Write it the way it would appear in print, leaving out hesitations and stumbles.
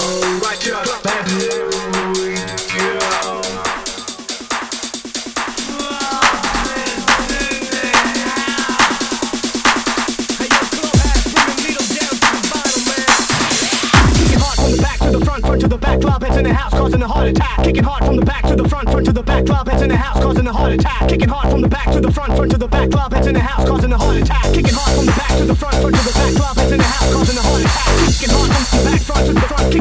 right to the bad. Front to the back, club heads in the house, causing a heart attack. Kicking hard from the back to the front to the back, club heads in the house, causing a heart attack. Kicking hard from the back to the front to the back, club heads in the house, causing a heart attack. Kicking hard from the back to the front to the back, club heads in the house, causing a heart attack. Kicking hard from the back, front to the front.